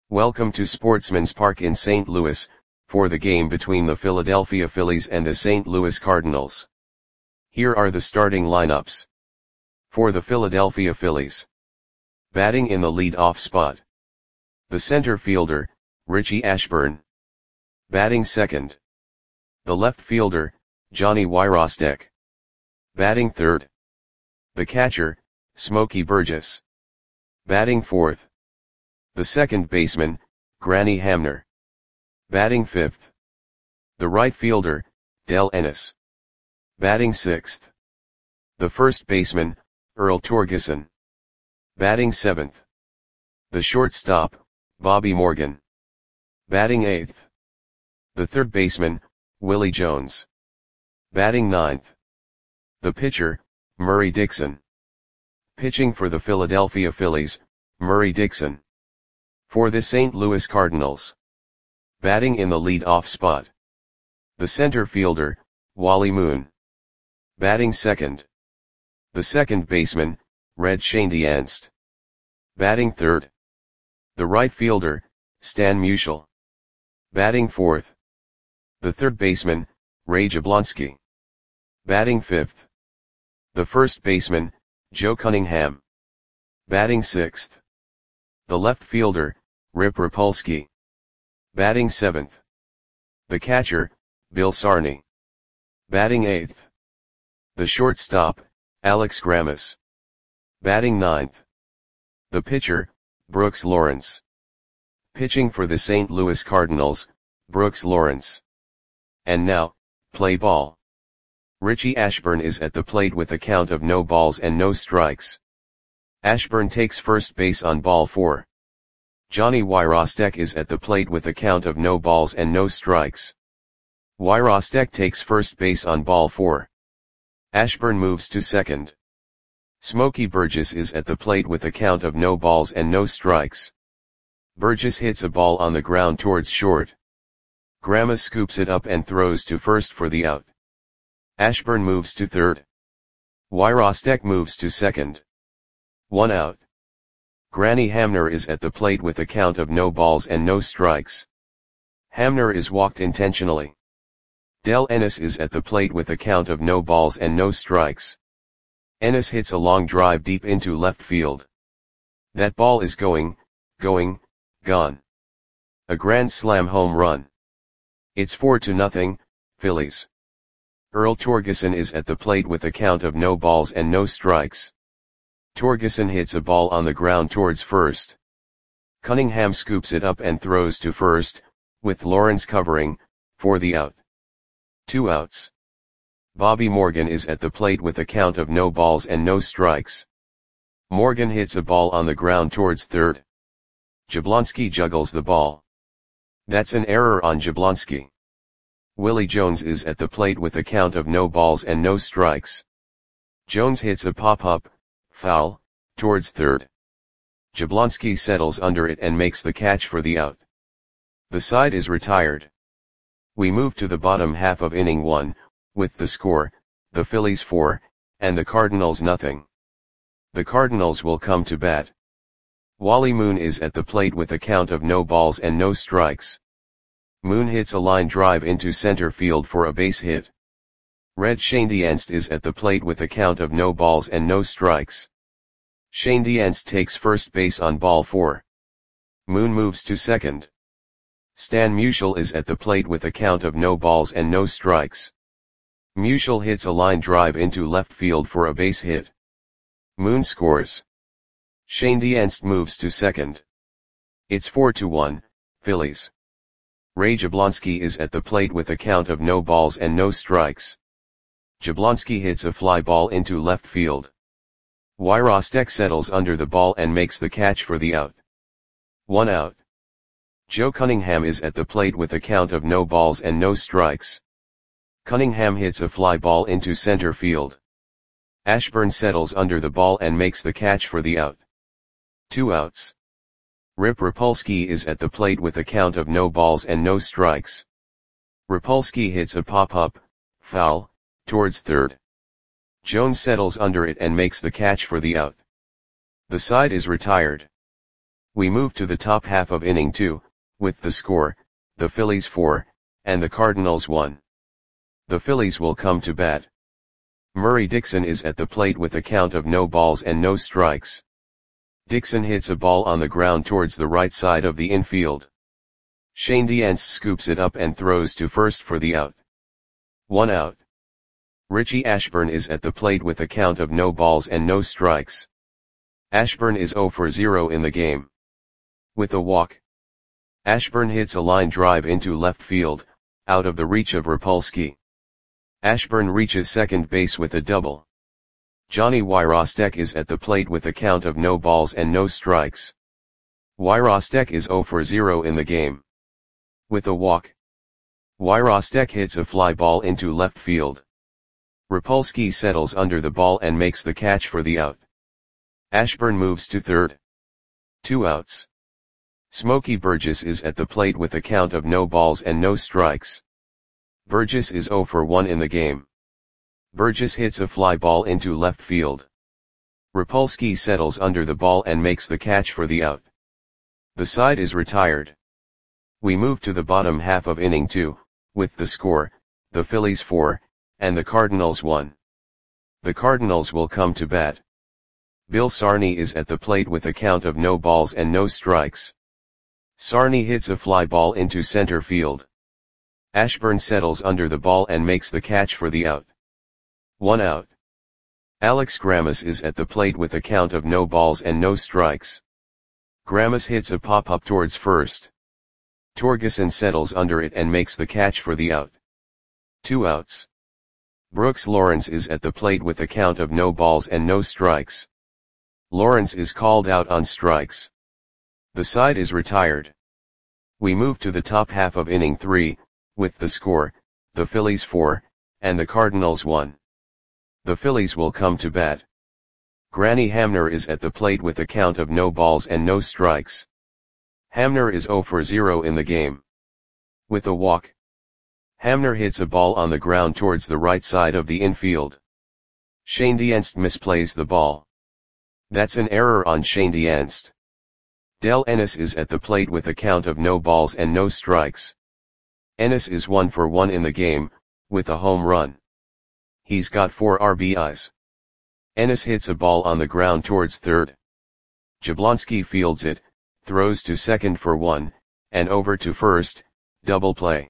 Welcome to Sportsman's Park in St. Louis, for the game between the Philadelphia Phillies and the St. Louis Cardinals. Here are the starting lineups. For the Philadelphia Phillies. Batting in the lead-off spot. The center fielder, Richie Ashburn. Batting second. The left fielder, Johnny Wyrostek. Batting third. The catcher, Smokey Burgess. Batting fourth. The second baseman, Granny Hamner. Batting fifth. The right fielder, Del Ennis. Batting sixth. The first baseman, Earl Torgeson. Batting seventh. The shortstop, Bobby Morgan. Batting eighth. The third baseman, Willie Jones. Batting ninth. The pitcher, Murray Dixon. Pitching for the Philadelphia Phillies, Murray Dixon. For the St. Louis Cardinals. Batting in the lead-off spot. The center fielder, Wally Moon. Batting second. The second baseman, Red Schoendienst. Batting third. The right fielder, Stan Musial. Batting fourth. The third baseman, Ray Jablonski. Batting fifth. The first baseman, Joe Cunningham. Batting sixth. The left fielder, Rip Rapolsky. Batting seventh. The catcher, Bill Sarney. Batting eighth. The shortstop, Alex Grammas. Batting ninth. The pitcher, Brooks Lawrence. Pitching for the St. Louis Cardinals, Brooks Lawrence. And now, play ball. Richie Ashburn is at the plate with a count of no balls and no strikes. Ashburn takes first base on ball 4. Johnny Wyrostek is at the plate with a count of no balls and no strikes. Wyrostek takes first base on ball 4. Ashburn moves to second. Smokey Burgess is at the plate with a count of no balls and no strikes. Burgess hits a ball on the ground towards short. Grammas scoops it up and throws to first for the out. Ashburn moves to third. Wyrostek moves to second. 1 out. Granny Hamner is at the plate with a count of no balls and no strikes. Hamner is walked intentionally. Del Ennis is at the plate with a count of no balls and no strikes. Ennis hits a long drive deep into left field. That ball is gone. A grand slam home run. It's 4-0, Phillies. Earl Torgeson is at the plate with a count of no balls and no strikes. Torgeson hits a ball on the ground towards first. Cunningham scoops it up and throws to first, with Lawrence covering, for the out. 2 outs. Bobby Morgan is at the plate with a count of no balls and no strikes. Morgan hits a ball on the ground towards third. Jablonski juggles the ball. That's an error on Jablonski. Willie Jones is at the plate with a count of no balls and no strikes. Jones hits a pop-up, foul, towards third. Jablonski settles under it and makes the catch for the out. The side is retired. We move to the bottom half of inning 1, with the score, the Phillies 4, and the Cardinals nothing. The Cardinals will come to bat. Wally Moon is at the plate with a count of no balls and no strikes. Moon hits a line drive into center field for a base hit. Red Schoendienst is at the plate with a count of no balls and no strikes. Schoendienst takes first base on ball 4. Moon moves to second. Stan Musial is at the plate with a count of no balls and no strikes. Musial hits a line drive into left field for a base hit. Moon scores. Schoendienst moves to second. It's 4-1, Phillies. Ray Jablonski is at the plate with a count of no balls and no strikes. Jablonski hits a fly ball into left field. Wyrostek settles under the ball and makes the catch for the out. 1 out. Joe Cunningham is at the plate with a count of no balls and no strikes. Cunningham hits a fly ball into center field. Ashburn settles under the ball and makes the catch for the out. 2 outs. Rip Rapolsky is at the plate with a count of no balls and no strikes. Rapolsky hits a pop-up, foul, towards third. Jones settles under it and makes the catch for the out. The side is retired. We move to the top half of inning 2, with the score, the Phillies 4, and the Cardinals 1. The Phillies will come to bat. Murray Dixon is at the plate with a count of no balls and no strikes. Dixon hits a ball on the ground towards the right side of the infield. Shane Dienst scoops it up and throws to first for the out. 1 out. Richie Ashburn is at the plate with a count of no balls and no strikes. Ashburn is 0 for 0 in the game. With a walk. Ashburn hits a line drive into left field, out of the reach of Rapolsky. Ashburn reaches second base with a double. Johnny Wyrostek is at the plate with a count of no balls and no strikes. Wyrostek is 0 for 0 in the game. With a walk. Wyrostek hits a fly ball into left field. Rapolsky settles under the ball and makes the catch for the out. Ashburn moves to third. 2 outs. Smokey Burgess is at the plate with a count of no balls and no strikes. Burgess is 0 for 1 in the game. Burgess hits a fly ball into left field. Rapolsky settles under the ball and makes the catch for the out. The side is retired. We move to the bottom half of inning 2, with the score, the Phillies 4, and the Cardinals 1. The Cardinals will come to bat. Bill Sarney is at the plate with a count of no balls and no strikes. Sarney hits a fly ball into center field. Ashburn settles under the ball and makes the catch for the out. 1 out. Alex Grammas is at the plate with a count of no balls and no strikes. Grammas hits a pop-up towards first. Torgeson settles under it and makes the catch for the out. 2 outs. Brooks Lawrence is at the plate with a count of no balls and no strikes. Lawrence is called out on strikes. The side is retired. We move to the top half of inning 3, with the score, the Phillies 4, and the Cardinals 1. The Phillies will come to bat. Granny Hamner is at the plate with a count of no balls and no strikes. Hamner is 0 for 0 in the game. With a walk. Hamner hits a ball on the ground towards the right side of the infield. Shane Dienst misplays the ball. That's an error on Shane Dienst. Del Ennis is at the plate with a count of no balls and no strikes. Ennis is 1 for 1 in the game, with a home run. He's got 4 RBIs. Ennis hits a ball on the ground towards third. Jablonski fields it, throws to second for 1, and over to first, double play.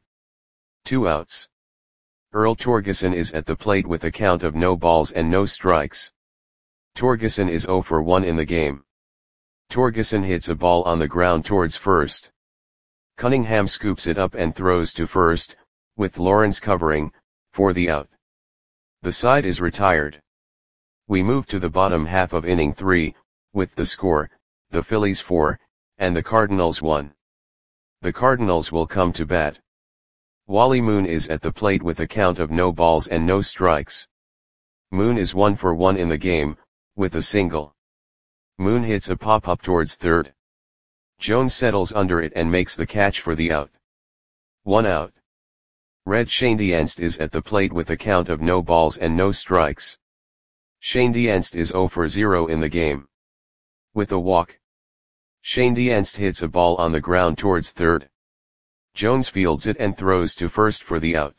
2 outs. Earl Torgeson is at the plate with a count of no balls and no strikes. Torgeson is 0 for 1 in the game. Torgeson hits a ball on the ground towards first. Cunningham scoops it up and throws to first, with Lawrence covering, for the out. The side is retired. We move to the bottom half of inning 3, with the score, the Phillies 4, and the Cardinals 1. The Cardinals will come to bat. Wally Moon is at the plate with a count of no balls and no strikes. Moon is 1 for 1 in the game, with a single. Moon hits a pop-up towards third. Jones settles under it and makes the catch for the out. 1 out. Red Shane Dienst is at the plate with a count of no balls and no strikes. Shane Dienst is 0 for 0 in the game. With a walk. Shane Dienst hits a ball on the ground towards third. Jones fields it and throws to first for the out.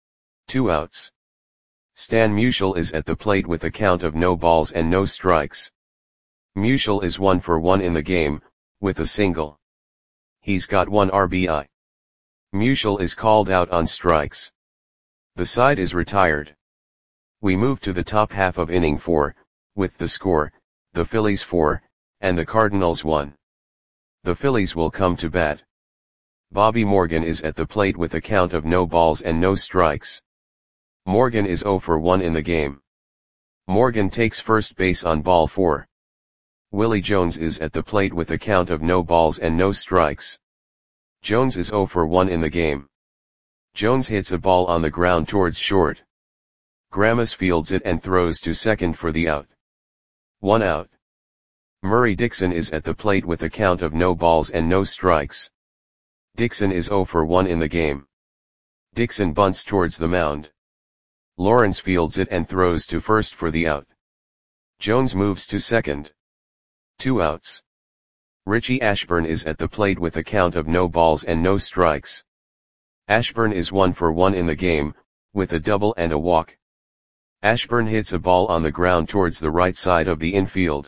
2 outs. Stan Musial is at the plate with a count of no balls and no strikes. Musial is 1 for 1 in the game, with a single. He's got 1 RBI. Musial is called out on strikes. The side is retired. We move to the top half of inning 4, with the score, the Phillies 4, and the Cardinals 1. The Phillies will come to bat. Bobby Morgan is at the plate with a count of no balls and no strikes. Morgan is 0 for 1 in the game. Morgan takes first base on ball 4. Willie Jones is at the plate with a count of no balls and no strikes. Jones is 0 for 1 in the game. Jones hits a ball on the ground towards short. Grammas fields it and throws to second for the out. 1 out. Murray Dixon is at the plate with a count of no balls and no strikes. Dixon is 0 for 1 in the game. Dixon bunts towards the mound. Lawrence fields it and throws to first for the out. Jones moves to second. 2 outs. Richie Ashburn is at the plate with a count of no balls and no strikes. Ashburn is 1 for 1 in the game, with a double and a walk. Ashburn hits a ball on the ground towards the right side of the infield.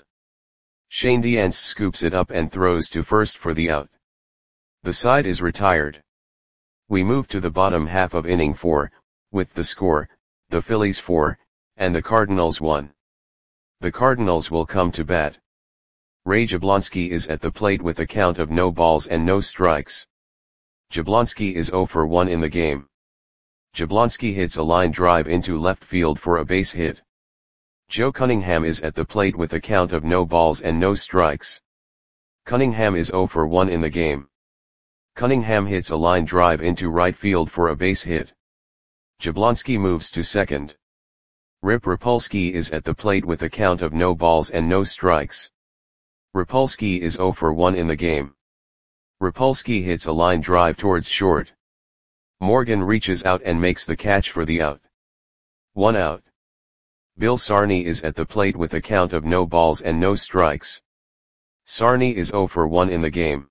Shane Deance scoops it up and throws to first for the out. The side is retired. We move to the bottom half of inning 4, with the score, the Phillies 4, and the Cardinals 1. The Cardinals will come to bat. Ray Jablonski is at the plate with a count of no balls and no strikes. Jablonski is 0 for 1 in the game. Jablonski hits a line drive into left field for a base hit. Joe Cunningham is at the plate with a count of no balls and no strikes. Cunningham is 0 for 1 in the game. Cunningham hits a line drive into right field for a base hit. Jablonski moves to second. Rip Rapolsky is at the plate with a count of no balls and no strikes. Rapolsky is 0 for 1 in the game. Rapolsky hits a line drive towards short. Morgan reaches out and makes the catch for the out. 1 out. Bill Sarney is at the plate with a count of no balls and no strikes. Sarney is 0 for 1 in the game.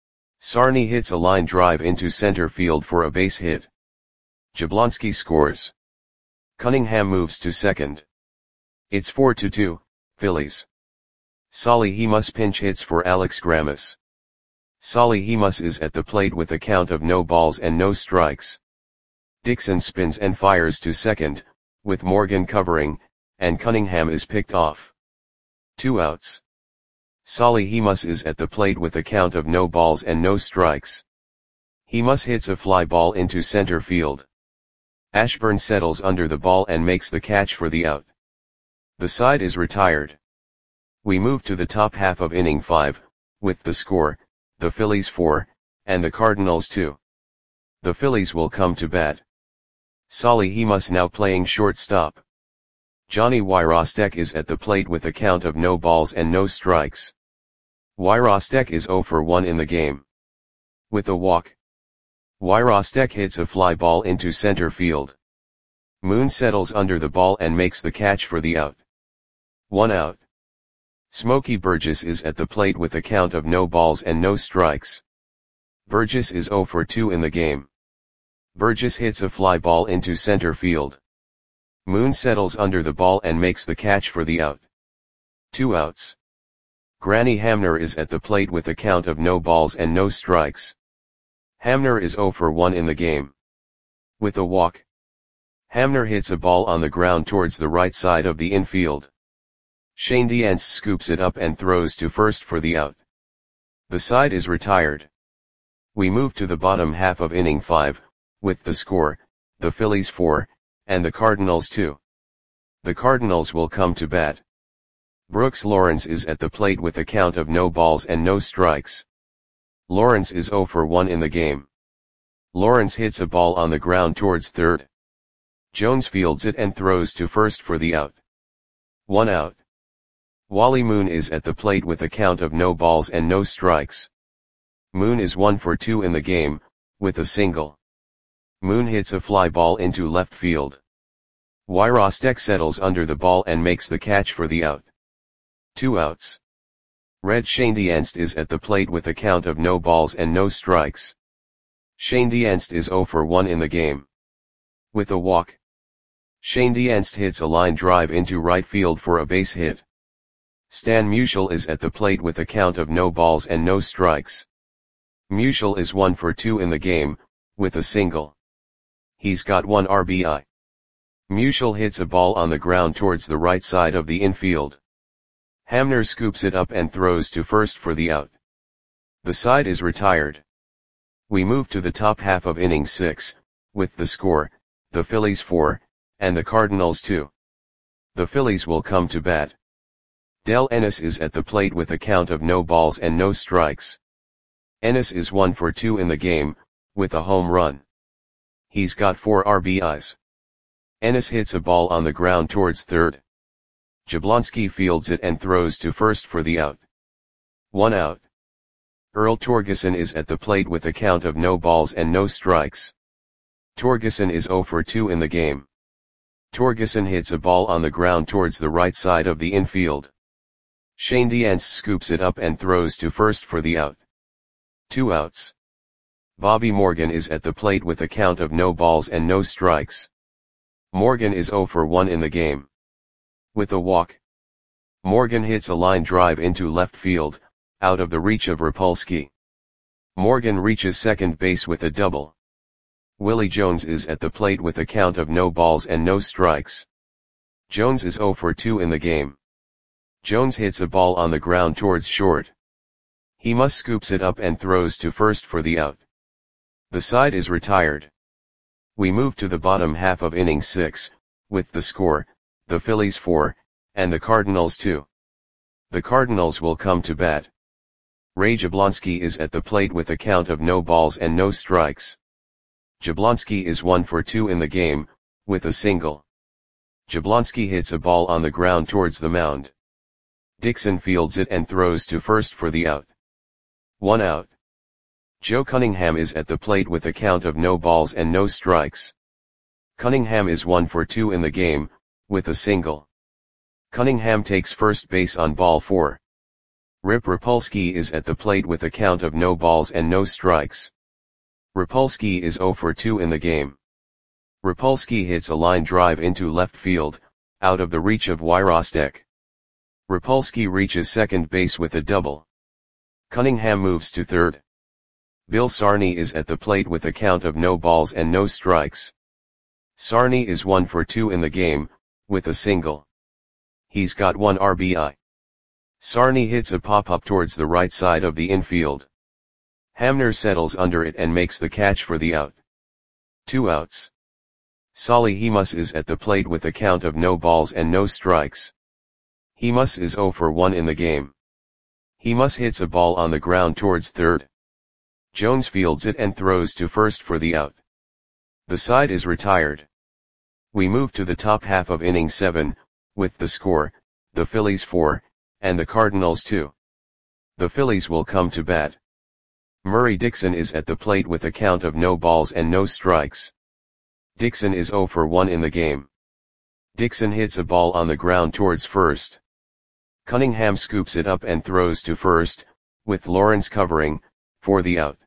Sarney hits a line drive into center field for a base hit. Jablonski scores. Cunningham moves to second. It's 4-2, Phillies. Solly Hemus pinch hits for Alex Grammas. Solly Hemus is at the plate with a count of no balls and no strikes. Dixon spins and fires to second, with Morgan covering, and Cunningham is picked off. 2 outs. Solly Hemus is at the plate with a count of no balls and no strikes. Hemus hits a fly ball into center field. Ashburn settles under the ball and makes the catch for the out. The side is retired. We move to the top half of inning 5, with the score, the Phillies 4, and the Cardinals 2. The Phillies will come to bat. Solly Hemus now playing shortstop. Johnny Wyrostek is at the plate with a count of no balls and no strikes. Wyrostek is 0 for 1 in the game. With a walk. Wyrostek hits a fly ball into center field. Moon settles under the ball and makes the catch for the out. 1 out. Smokey Burgess is at the plate with a count of no balls and no strikes. Burgess is 0 for 2 in the game. Burgess hits a fly ball into center field. Moon settles under the ball and makes the catch for the out. 2 outs. Granny Hamner is at the plate with a count of no balls and no strikes. Hamner is 0 for 1 in the game. With a walk. Hamner hits a ball on the ground towards the right side of the infield. Shane Deance scoops it up and throws to first for the out. The side is retired. We move to the bottom half of inning 5, with the score, the Phillies 4, and the Cardinals 2. The Cardinals will come to bat. Brooks Lawrence is at the plate with a count of no balls and no strikes. Lawrence is 0 for 1 in the game. Lawrence hits a ball on the ground towards third. Jones fields it and throws to first for the out. 1 out. Wally Moon is at the plate with a count of no balls and no strikes. Moon is 1 for 2 in the game, with a single. Moon hits a fly ball into left field. Wyrostek settles under the ball and makes the catch for the out. 2 outs. Red Schoendienst is at the plate with a count of no balls and no strikes. Schoendienst is 0 for 1 in the game. With a walk. Schoendienst hits a line drive into right field for a base hit. Stan Musial is at the plate with a count of no balls and no strikes. Musial is 1 for 2 in the game, with a single. He's got 1 RBI. Musial hits a ball on the ground towards the right side of the infield. Hamner scoops it up and throws to first for the out. The side is retired. We move to the top half of inning 6, with the score, the Phillies 4, and the Cardinals 2. The Phillies will come to bat. Del Ennis is at the plate with a count of no balls and no strikes. Ennis is 1 for 2 in the game, with a home run. He's got 4 RBIs. Ennis hits a ball on the ground towards third. Jablonski fields it and throws to first for the out. 1 out. Earl Torgeson is at the plate with a count of no balls and no strikes. Torgeson is 0 for 2 in the game. Torgeson hits a ball on the ground towards the right side of the infield. Schoendienst scoops it up and throws to first for the out. 2 outs. Bobby Morgan is at the plate with a count of no balls and no strikes. Morgan is 0 for 1 in the game. With a walk, Morgan hits a line drive into left field, out of the reach of Rapolsky. Morgan reaches second base with a double. Willie Jones is at the plate with a count of no balls and no strikes. Jones is 0 for 2 in the game. Jones hits a ball on the ground towards short. He must scoops it up and throws to first for the out. The side is retired. We move to the bottom half of inning 6, with the score, the Phillies 4, and the Cardinals 2. The Cardinals will come to bat. Ray Jablonski is at the plate with a count of no balls and no strikes. Jablonski is 1 for 2 in the game, with a single. Jablonski hits a ball on the ground towards the mound. Dixon fields it and throws to first for the out. 1 out. Joe Cunningham is at the plate with a count of no balls and no strikes. Cunningham is 1 for 2 in the game, with a single. Cunningham takes first base on ball 4. Rip Rapolsky is at the plate with a count of no balls and no strikes. Rapolsky is 0 for 2 in the game. Rapolsky hits a line drive into left field, out of the reach of Wyrostek. Rapolsky reaches second base with a double. Cunningham moves to third. Bill Sarney is at the plate with a count of no balls and no strikes. Sarney is 1 for 2 in the game, with a single. He's got 1 RBI. Sarney hits a pop-up towards the right side of the infield. Hamner settles under it and makes the catch for the out. 2 outs. Solly Hemus is at the plate with a count of no balls and no strikes. Hemus is 0 for 1 in the game. Hemus hits a ball on the ground towards third. Jones fields it and throws to first for the out. The side is retired. We move to the top half of inning 7, with the score, the Phillies 4, and the Cardinals 2. The Phillies will come to bat. Murray Dixon is at the plate with a count of no balls and no strikes. Dixon is 0 for 1 in the game. Dixon hits a ball on the ground towards first. Cunningham scoops it up and throws to first, with Lawrence covering, for the out.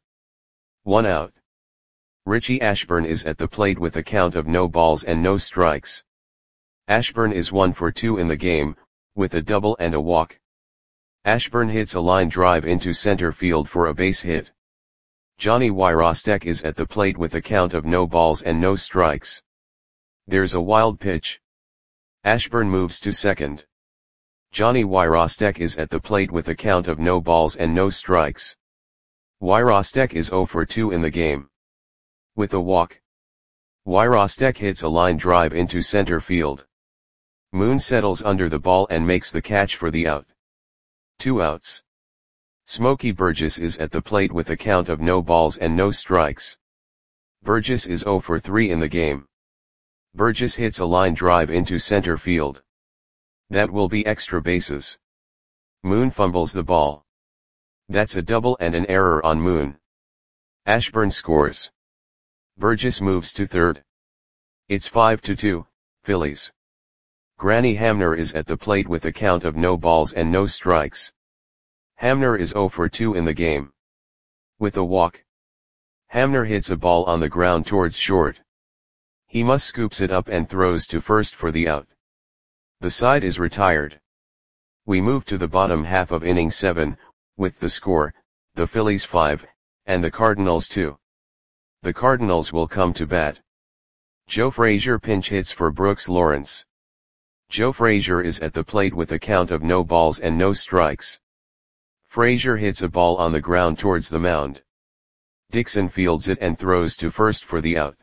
1 out. Richie Ashburn is at the plate with a count of no balls and no strikes. Ashburn is 1 for 2 in the game, with a double and a walk. Ashburn hits a line drive into center field for a base hit. Johnny Wyrostek is at the plate with a count of no balls and no strikes. There's a wild pitch. Ashburn moves to second. Johnny Wyrostek is at the plate with a count of no balls and no strikes. Wyrostek is 0 for 2 in the game. With a walk, Wyrostek hits a line drive into center field. Moon settles under the ball and makes the catch for the out. 2 outs. Smokey Burgess is at the plate with a count of no balls and no strikes. Burgess is 0 for 3 in the game. Burgess hits a line drive into center field. That will be extra bases. Moon fumbles the ball. That's a double and an error on Moon. Ashburn scores. Burgess moves to third. It's 5-2, Phillies. Granny Hamner is at the plate with a count of no balls and no strikes. Hamner is 0 for 2 in the game. With a walk, Hamner hits a ball on the ground towards short. Hemus scoops it up and throws to first for the out. The side is retired. We move to the bottom half of inning 7, with the score, the Phillies 5, and the Cardinals 2. The Cardinals will come to bat. Joe Frazier pinch hits for Brooks Lawrence. Joe Frazier is at the plate with a count of no balls and no strikes. Frazier hits a ball on the ground towards the mound. Dixon fields it and throws to first for the out.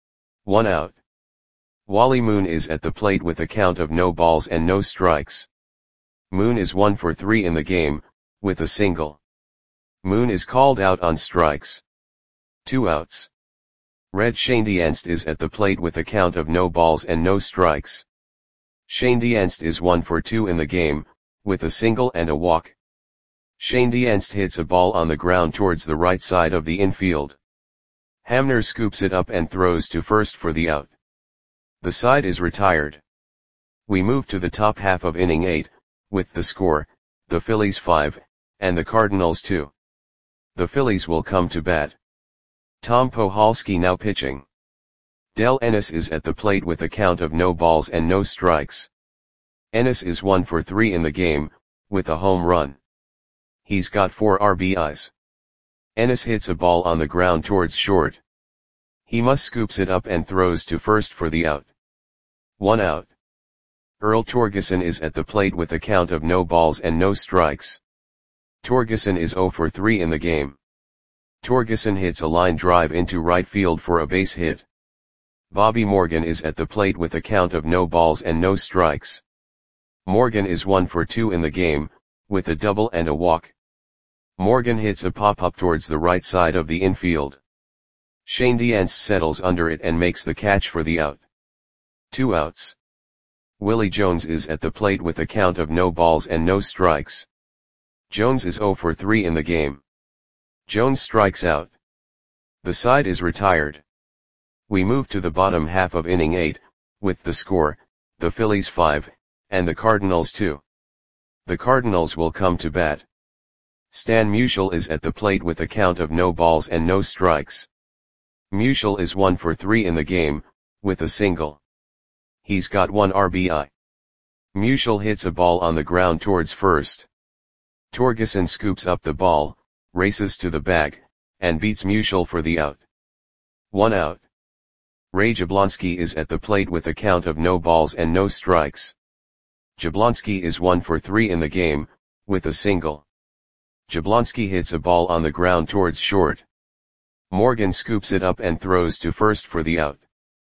1 out. Wally Moon is at the plate with a count of no balls and no strikes. Moon is 1 for 3 in the game, with a single. Moon is called out on strikes. 2 outs. Red Schoendienst is at the plate with a count of no balls and no strikes. Schoendienst is 1 for 2 in the game, with a single and a walk. Schoendienst hits a ball on the ground towards the right side of the infield. Hamner scoops it up and throws to first for the out. The side is retired. We move to the top half of inning 8, with the score, the Phillies 5, and the Cardinals 2. The Phillies will come to bat. Tom Puchalski now pitching. Del Ennis is at the plate with a count of no balls and no strikes. Ennis is 1 for 3 in the game, with a home run. He's got 4 RBIs. Ennis hits a ball on the ground towards short. He must scoops it up and throws to first for the out. 1 out. Earl Torgeson is at the plate with a count of no balls and no strikes. Torgeson is 0 for 3 in the game. Torgeson hits a line drive into right field for a base hit. Bobby Morgan is at the plate with a count of no balls and no strikes. Morgan is 1 for 2 in the game, with a double and a walk. Morgan hits a pop-up towards the right side of the infield. Shane Diance settles under it and makes the catch for the out. 2 outs. Willie Jones is at the plate with a count of no balls and no strikes. Jones is 0 for 3 in the game. Jones strikes out. The side is retired. We move to the bottom half of inning 8, with the score, the Phillies 5, and the Cardinals 2. The Cardinals will come to bat. Stan Musial is at the plate with a count of no balls and no strikes. Musial is 1 for 3 in the game, with a single. He's got 1 RBI. Musial hits a ball on the ground towards first. Torgeson scoops up the ball, races to the bag, and beats Musial for the out. 1 out. Ray Jablonski is at the plate with a count of no balls and no strikes. Jablonski is 1 for 3 in the game, with a single. Jablonski hits a ball on the ground towards short. Morgan scoops it up and throws to first for the out.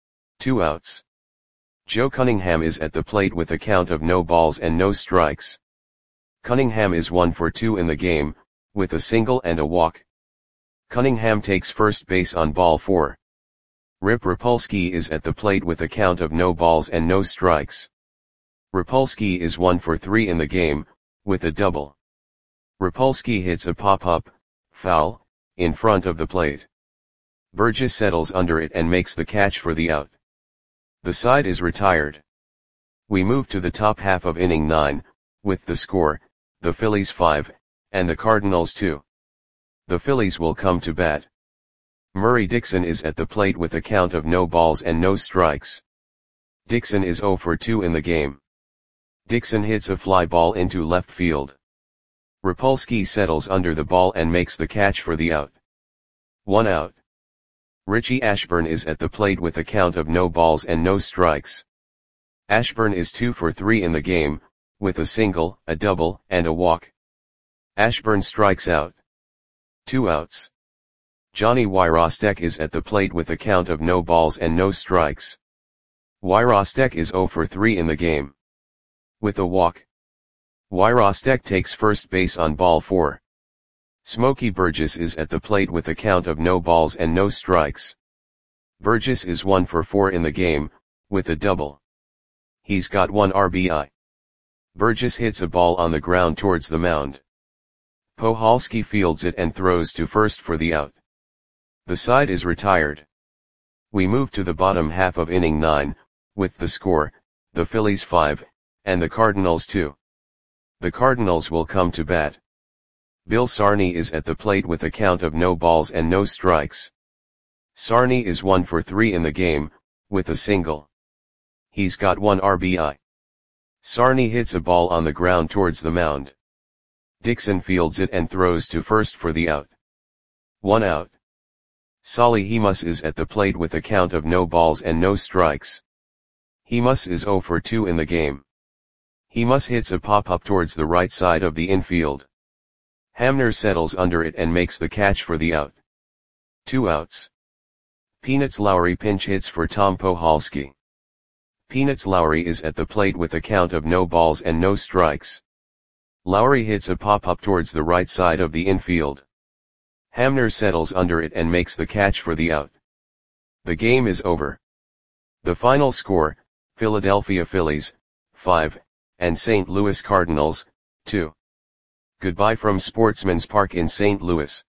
2 outs. Joe Cunningham is at the plate with a count of no balls and no strikes. Cunningham is 1 for 2 in the game, with a single and a walk. Cunningham takes first base on ball 4. Rip Rapolsky is at the plate with a count of no balls and no strikes. Rapolsky is 1 for 3 in the game, with a double. Rapolsky hits a pop-up, foul, in front of the plate. Burgess settles under it and makes the catch for the out. The side is retired. We move to the top half of inning 9, with the score, the Phillies 5, and the Cardinals 2. The Phillies will come to bat. Murray Dixon is at the plate with a count of no balls and no strikes. Dixon is 0 for 2 in the game. Dixon hits a fly ball into left field. Rapolsky settles under the ball and makes the catch for the out. 1 out. Richie Ashburn is at the plate with a count of no balls and no strikes. Ashburn is 2 for 3 in the game, with a single, a double, and a walk. Ashburn strikes out. 2 outs. Johnny Wyrostek is at the plate with a count of no balls and no strikes. Wyrostek is 0 for 3 in the game. With a walk. Wyrostek takes first base on ball 4. Smokey Burgess is at the plate with a count of no balls and no strikes. Burgess is 1 for 4 in the game, with a double. He's got 1 RBI. Burgess hits a ball on the ground towards the mound. Puchalski fields it and throws to first for the out. The side is retired. We move to the bottom half of inning 9, with the score, the Phillies 5, and the Cardinals 2. The Cardinals will come to bat. Bill Sarney is at the plate with a count of no balls and no strikes. Sarney is 1 for 3 in the game, with a single. He's got 1 RBI. Sarney hits a ball on the ground towards the mound. Dixon fields it and throws to first for the out. 1 out. Solly Hemus is at the plate with a count of no balls and no strikes. Hemus is 0 for 2 in the game. Hemus hits a pop-up towards the right side of the infield. Hamner settles under it and makes the catch for the out. 2 outs. Peanuts Lowry pinch hits for Tom Puchalski. Peanuts Lowry is at the plate with a count of no balls and no strikes. Lowry hits a pop-up towards the right side of the infield. Hamner settles under it and makes the catch for the out. The game is over. The final score, Philadelphia Phillies, 5, and St. Louis Cardinals, 2. Goodbye from Sportsman's Park in St. Louis.